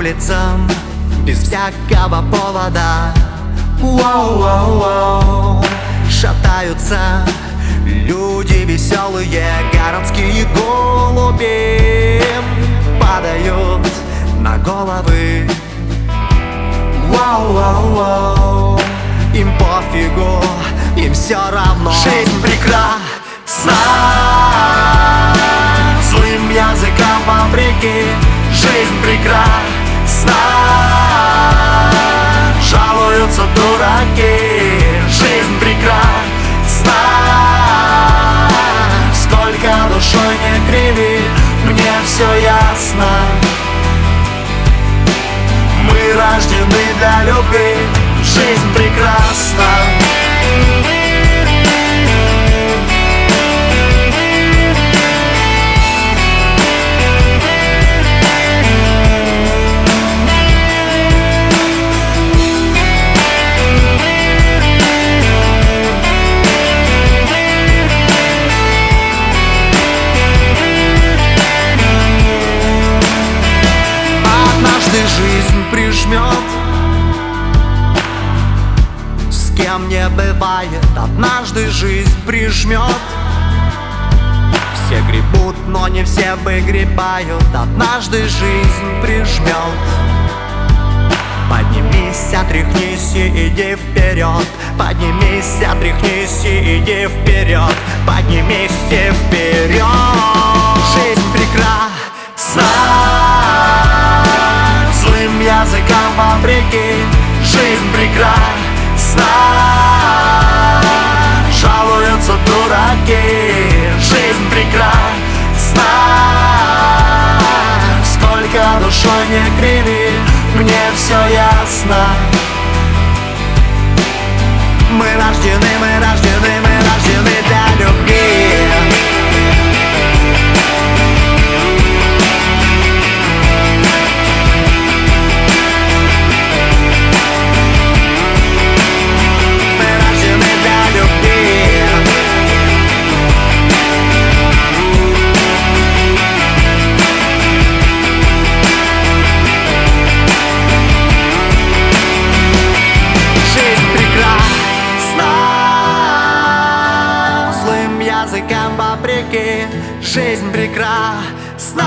улицам без всякого повода. Воу-воу-воу. Шатаются люди веселые, городские голуби падают на головы. Воу-воу-воу. Им пофигу, им все равно. Жизнь прекрасна, злым языком вопреки. Жизнь прекрасна, жалуются дураки. Жизнь прекрасна, сколько душой не криви, мне все ясно. Мы рождены для любви. Жизнь прекрасна. Однажды жизнь прижмет, с кем не бывает. Однажды жизнь прижмет. Все гребут, но не все выгребают. Однажды жизнь прижмет. Поднимись, отряхнись и иди вперед. Поднимись, отряхнись и иди вперед. Поднимись и вперед. Жизнь прекрасна, злым языком вопреки. Жизнь прекрасна, жалуются дураки. Жизнь прекрасна, сколько душой не криви, мне все ясно. Мы рождены, мы рождены, мы рождены для любви. Языком вопреки. Жизнь прекрасна,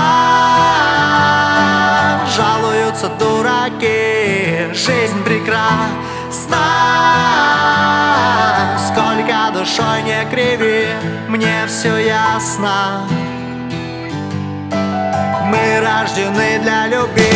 жалуются дураки. Жизнь прекрасна, сколько душой не криви, мне все ясно. Мы рождены для любви.